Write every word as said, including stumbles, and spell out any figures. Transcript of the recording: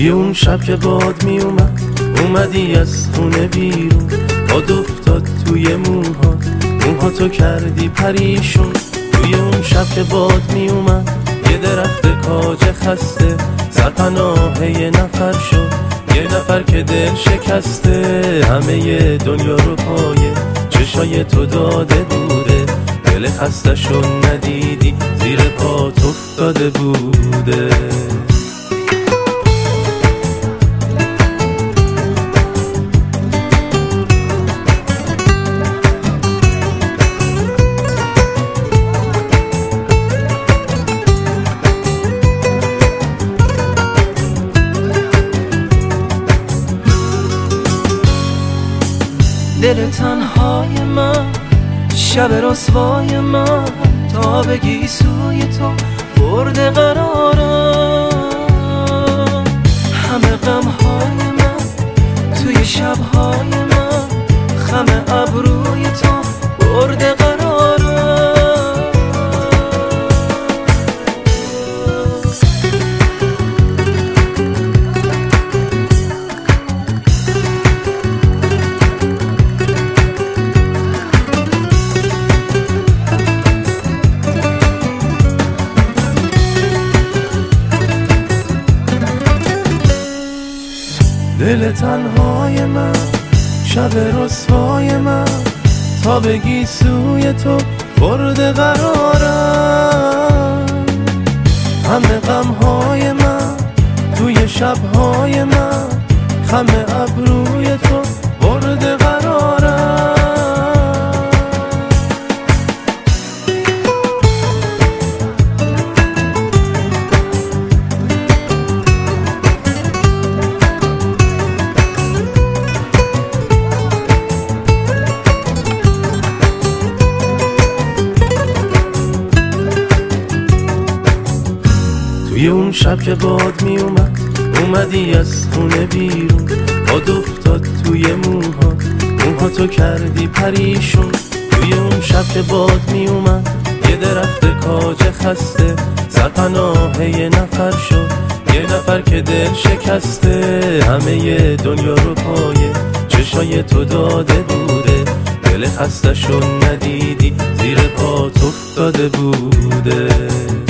توی اون شب که باد می اومد اومدی از خونه بیرون، باد افتاد توی موها، موها تو کردی پریشون. توی اون شب که باد می اومد یه درخت کاج خسته سرپناه یه نفر شد، یه نفر که دل شکسته همه دنیا رو پایه چشای تو داده بوده، دل خستشو ندیدی زیر پات افتاده بوده. دل تنهای من، شب رسوای من، تا بگی سوی تو برده قرارم. همه غمهای من توی شبهای من، خم ابروی تو برده قرارم. دل تنهای من، شب رسوای من، تا بگی سوی تو برده قرارم. همه غمهای من توی شبهای من، خم ابروی تو برده قرارم. توی اون شب که باد می اومد اومدی از خونه بیرون، باد افتاد توی موها، موها تو کردی پریشون. توی اون شب که باد می اومد یه درخت کاج خسته سرپناه یه نفر شد، یه نفر که دل شکسته همه دنیا رو پایه چشای تو داده بوده، دل خستشو ندیدی زیر پات افتاده بوده.